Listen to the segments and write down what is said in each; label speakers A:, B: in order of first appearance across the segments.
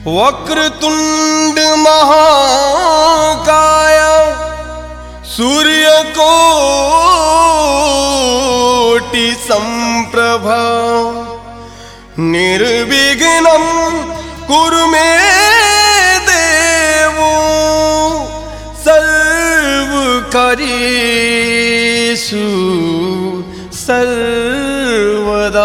A: वक्रतुंड महाकाय सूर्यकोटि संप्रभा निर्विघ्नं कुरु मे देव सर्वकार्येषु सर्वदा।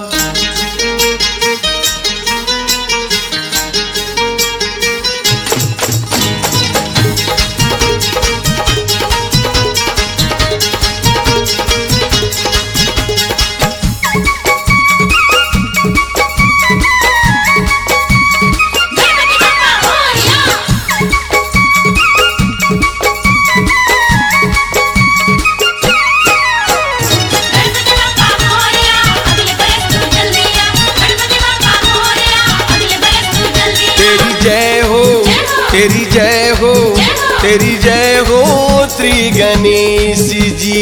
A: तेरी जय हो, तेरी जय हो श्री गणेश जी।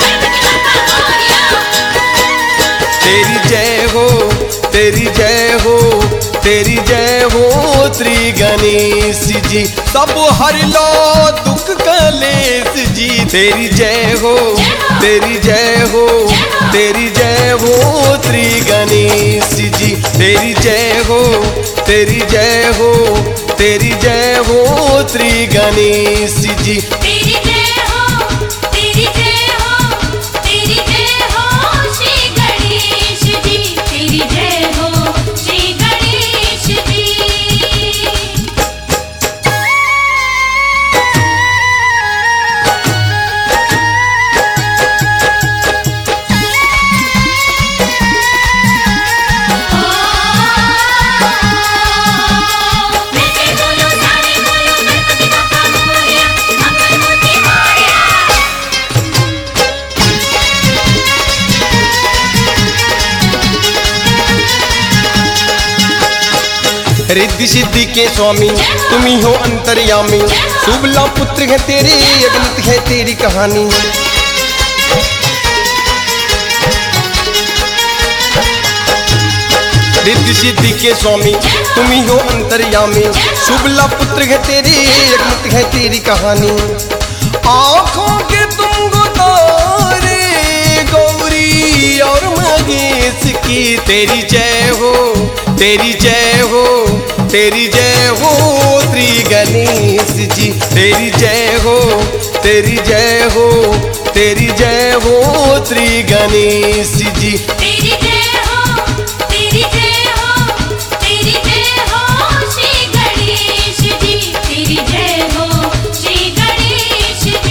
A: तेरी जय हो, तेरी जय हो, तेरी जय हो श्री गणेश जी। सब हर लो दुख कलेश जी। तेरी जय हो, तेरी जय हो, तेरी जय हो श्री गणेश जी। तेरी जय हो, तेरी जय हो, तेरी जय हो श्री गणेश जी।
B: तेरी जय हो, तेरी जय हो, तेरी जय हो श्री गणेश जी। तेरी जय हो श्री गणेश जी।
A: रिद्धि सिद्धि के स्वामी तुम ही हो अंतर्यामी। सुबला पुत्र है तेरे, अगणित है तेरी कहानी। रिद्धि सिद्धि के स्वामी तुम ही हो अंतर्यामी। सुबला पुत्र है तेरे, अगणित है तेरी कहानी। आँखों के तुम तारे गौरी और महेश की। तेरी जय हो, तेरी जय हो, तेरी जय हो श्री गणेश जी। तेरी जय हो, तेरी जय हो, तेरी जय हो श्री गणेश जी।
B: तेरी जय हो, तेरी जय हो, तेरी जय हो श्री गणेश जी। तेरी जय हो श्री गणेश जी।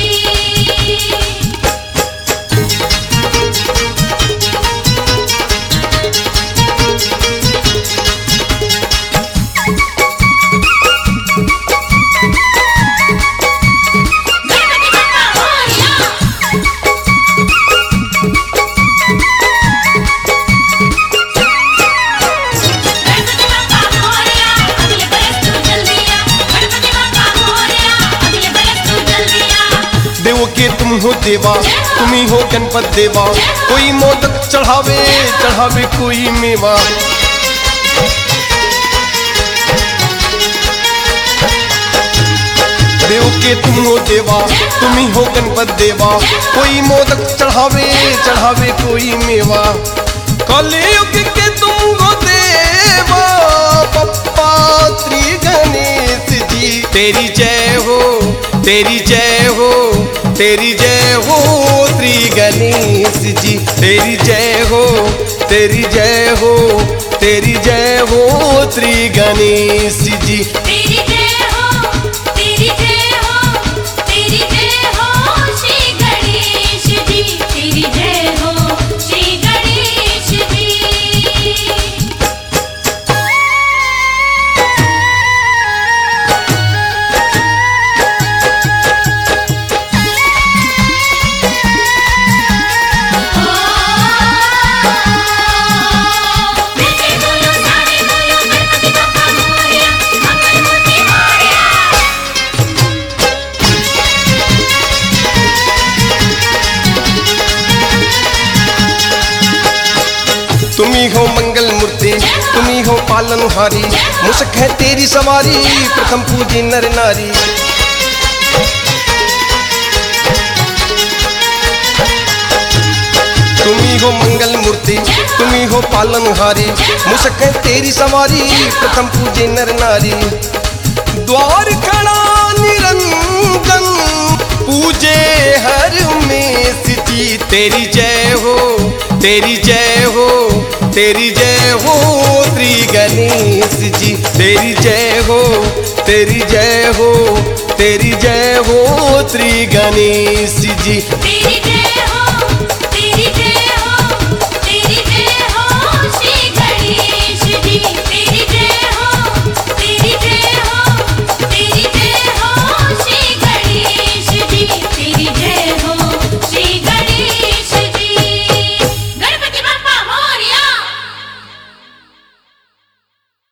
A: देवों के तुम हो देवा, तुम ही हो गणपत देवा। कोई मोदक चढ़ावे, चढ़ावे कोई मेवा। देव के तुम हो देवा, तुम ही हो गणपत देवा। कोई मोदक चढ़ावे, चढ़ावे कोई मेवा। कलयुग के तुम हो देवा, पप्पा श्री गणेश जी। तेरी जय हो, तेरी जय हो, तेरी जय हो श्री गणेश जी। तेरी जय हो, तेरी जय हो, तेरी जय हो श्री गणेश जी।
B: तेरी जय हो, तेरी जय हो, तेरी जय हो श्री गणेश जी। तेरी जय हो श्री गणेश जी।
A: पालनहारी मुश्क है तेरी सवारी प्रथम पूजी नर नारी। तुम्ही हो मंगल मूर्ति तुम्ही हो पालनहारी मुश्क है तेरी सवारी प्रथम पूजे नर नारी। द्वार खड़ा निरंजन पूजे हर में जी तेरी जय हो तेरी जय हो तेरी जय हो श्री गणेश जी तेरी जय हो तेरी जय हो तेरी जय हो श्री गणेश जी
B: तेरी जय